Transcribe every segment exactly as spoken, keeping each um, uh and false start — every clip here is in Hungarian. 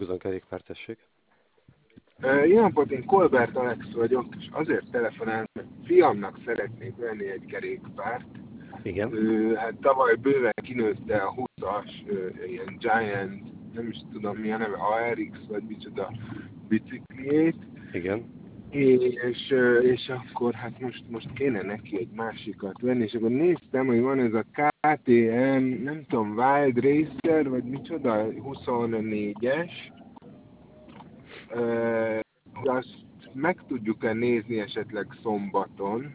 Ferguson kerékpár, tessék. Jó napot, én Kolbert Alex vagyok, és azért telefonálom, mert fiamnak szeretnék venni egy kerékpárt. Igen. Ő, hát tavaly bőven kinőtte a húszas, ilyen Giant, nem is tudom mi a neve, á er iksz vagy micsoda bicikliét. Igen. És, és akkor hát most, most kéne neki egy másikat venni, és akkor néztem, hogy van ez a ká té em, nem tudom, Wild Racer, vagy micsoda, huszonnégyes. Uh, azt meg tudjuk-e nézni esetleg szombaton?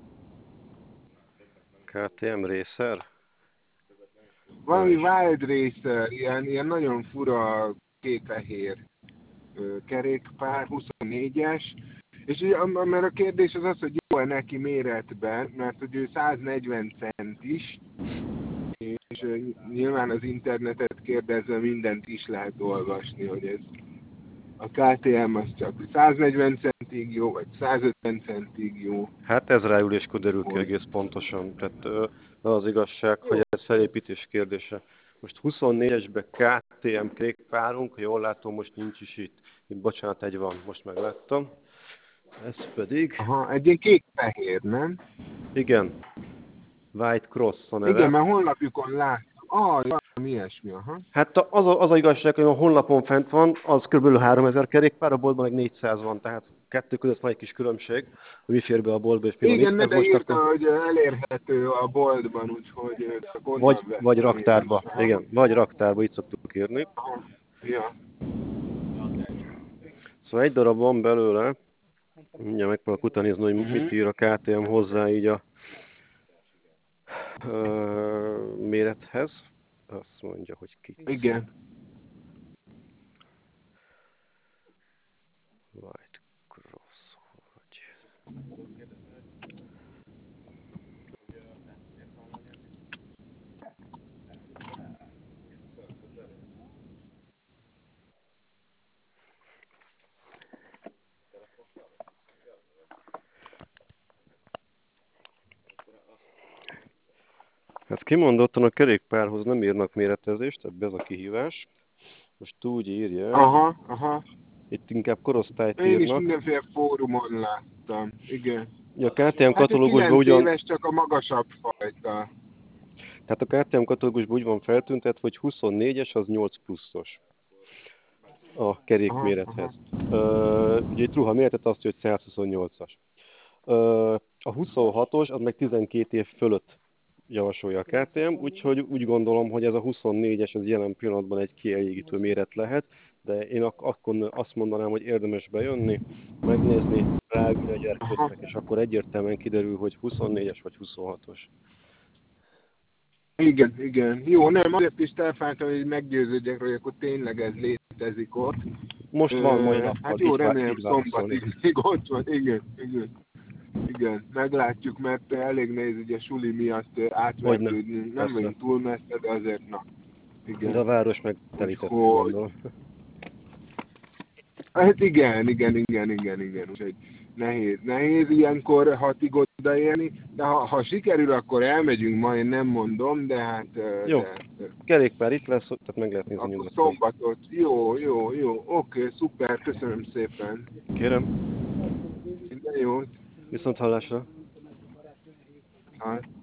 ká té em Racer? Valami Wild Racer, ilyen, ilyen nagyon fura kék-fehér uh, kerékpár, huszonnégyes. És ugye, mert a kérdés az az, hogy jó-e neki méretben, mert hogy ő száznegyven centis, és uh, nyilván az internetet kérdezve mindent is lehet olvasni, hogy ez a ká té em az csak száznegyven centig jó, vagy százötven centig jó. Hát ez ráüléskor derül ki Hogy? egész pontosan. Tehát az az igazság, hogy ez felépítés kérdése. Most huszonnégyesben ká té em kerékpárunk, ha jól látom, most nincs is itt. Itt bocsánat, egy van, most megláttam. Ez pedig... Aha, egy ilyen kék-fehér, nem? Igen. White Cross a neve. Igen, mert honlapjukon láttam. Ah, valami ilyesmi, aha. Hát az a, az a igazság, hogy a honlapon fent van, az kb. háromezer kerékpár, a boltban meg négyszáz van, tehát kettő között van egy kis különbség, hogy mi fér be a boltba és mi van Igen, itt. ne Ez de most írta, akkor... hogy elérhető a boltban, úgyhogy csak onnan Vagy, vettem. vagy raktárba, igen, vagy raktárba, itt szoktuk írni. Aha. Ja. Szóval egy darab van belőle, mindjárt megpróbálok utanézni, hogy Uh-huh. mit ír a ká té em hozzá így a ö, mérethez. Azt mondja, hogy ki. Igen. White Cross, hogy... Hát kimondottan a kerékpárhoz nem írnak méretezést, ebbe ez a kihívás. Most úgy írja, Aha, aha. itt inkább korosztályt Én is írnak. mindenféle fórumon láttam. Igen. A ká té em Hát egy katalógusban kilenc ugyan... éves, csak a magasabb fajta. Tehát a ká té em katalógusban úgy van feltüntetve, hogy huszonnégyes az nyolc pluszos a kerékmérethez. Uh, ugye itt ruha méretet azt, hogy százhuszonnyolcas. Uh, a huszonhatos az meg tizenkét év fölött javasolja a ká té em, úgyhogy úgy gondolom, hogy ez a huszonnégyes az jelen pillanatban egy kielégítő méret lehet, de én ak- akkor azt mondanám, hogy érdemes bejönni, megnézni, rágni a gyerkőcnek, és akkor egyértelműen kiderül, hogy huszonnégyes vagy huszonhatos. Igen, igen. Jó, nem, azért is telefáltam, hogy meggyőződjek, hogy akkor tényleg ez létezik ott. Most van mai Ö, nappal, hát jó, így, vá- remélem így szombatig válaszolni. még ott van. Igen, igen. Igen, meglátjuk, mert elég nehéz ugye suli miatt átvergődni. Nem persze. vagyunk túl messze, de azért na. Igen. De a város meg telített, Úgyhogy... gondolom. Hát igen, igen, igen, igen, igen. Úgyhogy nehéz, nehéz ilyenkor hatig odaérni, de ha, ha sikerül, akkor elmegyünk ma, én nem mondom, de hát... Jó, de, kerékpár itt lesz, tehát meg lehet nézni akkor nyugodtan. szombatot. Jó, jó, jó. Oké, szuper, köszönöm szépen. Kérem, Minden jót. viszont hallásra. Hát.